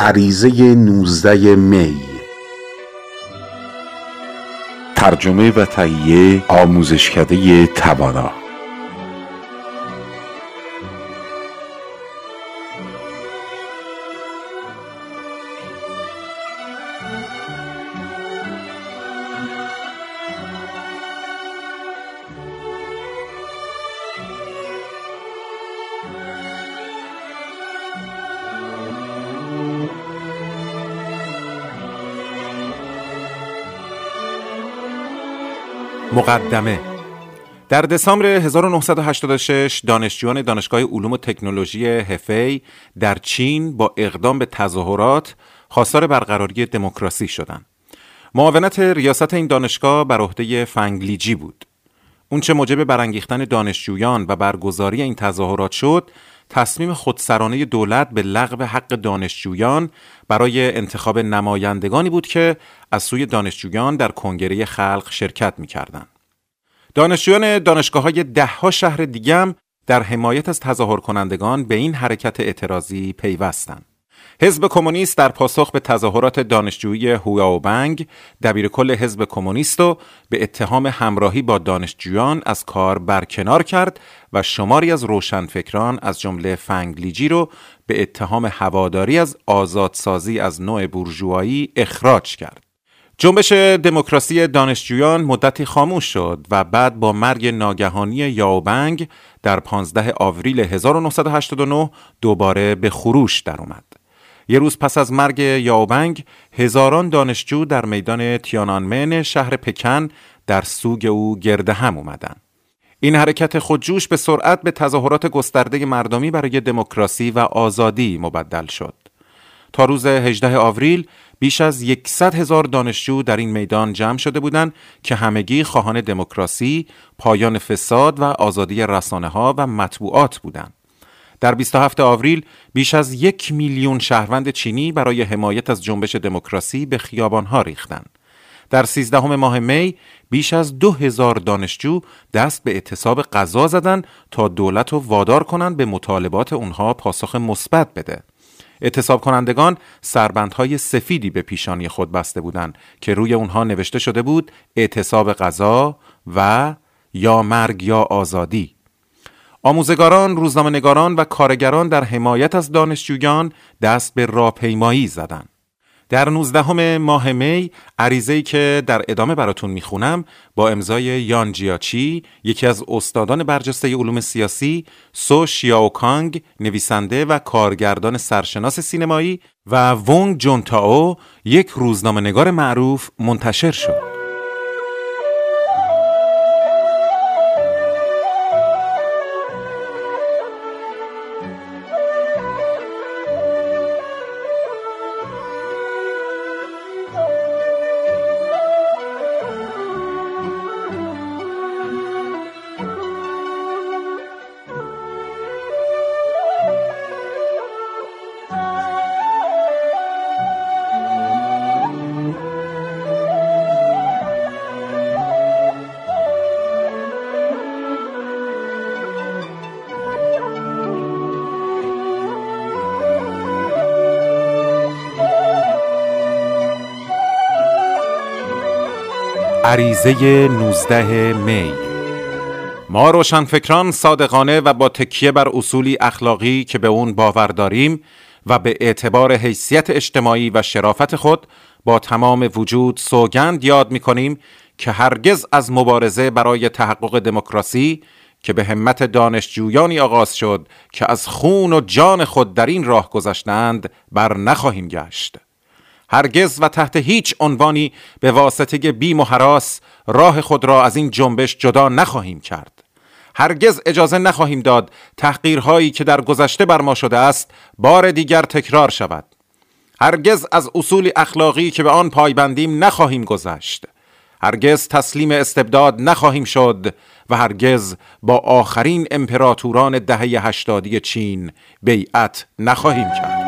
عریضه 19 می. ترجمه و تهیه آموزشکده توانا. مقدمه. در دسامبر 1986 دانشجویان دانشگاه علوم و تکنولوژی هفی در چین با اقدام به تظاهرات خواستار برقراری دموکراسی شدند. معاونت ریاست این دانشگاه بر عهده فنگ لیجی بود. اونچه موجب برانگیختن دانشجویان و برگزاری این تظاهرات شد، تصمیم خودسرانه دولت به لغو حق دانشجویان برای انتخاب نمایندگانی بود که از سوی دانشجویان در کنگره خلق شرکت می‌کردند. دانشجویان دانشگاه‌های ده‌ها شهر دیگه هم در حمایت از تظاهر کنندگان به این حرکت اعتراضی پیوستند. حزب کمونیست در پاسخ به تظاهرات دانشجویی هویاوبنگ دبیرکل حزب کمونیست رو به اتهام همراهی با دانشجویان از کار برکنار کرد و شماری از روشنفکران از جمله فنگ لیجی رو به اتهام هواداری از آزادسازی از نوع بورژوایی اخراج کرد. جنبش دموکراسی دانشجویان مدتی خاموش شد و بعد با مرگ ناگهانی یاوبنگ در 15 آوریل 1989 دوباره به خروش در اومد. یه روز پس از مرگ یاوبنگ هزاران دانشجو در میدان تیانانمن شهر پکن در سوگ او گرد هم اومدن. این حرکت خودجوش به سرعت به تظاهرات گسترده مردمی برای دموکراسی و آزادی مبدل شد. تا روز 18 آوریل بیش از 100,000 دانشجو در این میدان جمع شده بودند که همگی خواهان دموکراسی، پایان فساد و آزادی رسانه‌ها و مطبوعات بودند. در 27 آوریل بیش از 1 میلیون شهروند چینی برای حمایت از جنبش دموکراسی به خیابان‌ها ریختند. در 13 ماه می بیش از 2000 دانشجو دست به اعتصاب غذا زدند تا دولت رو وادار کنند به مطالبات اونها پاسخ مثبت بده. اعتصاب کنندگان سربندهای سفیدی به پیشانی خود بسته بودند که روی اونها نوشته شده بود اعتصاب غذا و یا مرگ یا آزادی. آموزگاران، روزنامه‌نگاران و کارگران در حمایت از دانشجویان دست به راهپیمایی زدند. در 19 ماه می عریضه‌ای که در ادامه براتون میخونم با امضای یان جیاچی، یکی از استادان برجسته علوم سیاسی، سو شیاوکانگ، نویسنده و کارگردان سرشناس سینمایی، و ونگ جونتائو، یک روزنامه‌نگار معروف، منتشر شد. عریضه 19 می. ما روشنفکران صادقانه و با تکیه بر اصولی اخلاقی که به اون باور داریم و به اعتبار حیثیت اجتماعی و شرافت خود با تمام وجود سوگند یاد می‌کنیم که هرگز از مبارزه برای تحقق دموکراسی که به همت دانشجویانی آغاز شد که از خون و جان خود در این راه گذشتند بر نخواهیم گشت. هرگز و تحت هیچ عنوانی به واسطه بیم و هراس راه خود را از این جنبش جدا نخواهیم کرد. هرگز اجازه نخواهیم داد تحقیرهایی که در گذشته بر ما شده است بار دیگر تکرار شود. هرگز از اصول اخلاقی که به آن پایبندیم نخواهیم گذشت. هرگز تسلیم استبداد نخواهیم شد و هرگز با آخرین امپراتوران دهه 80 چین بیعت نخواهیم کرد.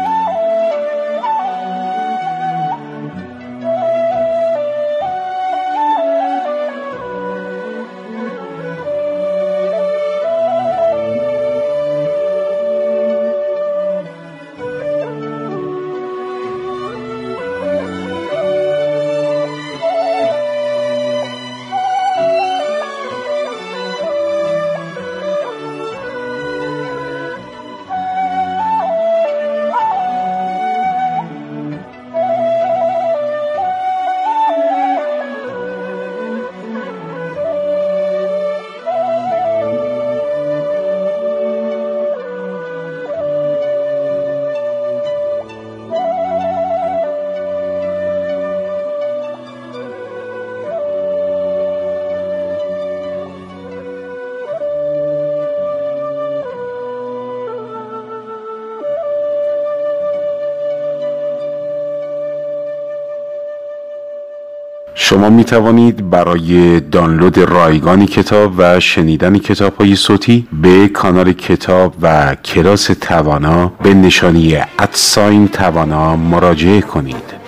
شما می توانید برای دانلود رایگان کتاب و شنیدن کتاب‌های صوتی به کانال کتاب و کلاس توانا به نشانی @توانا مراجعه کنید.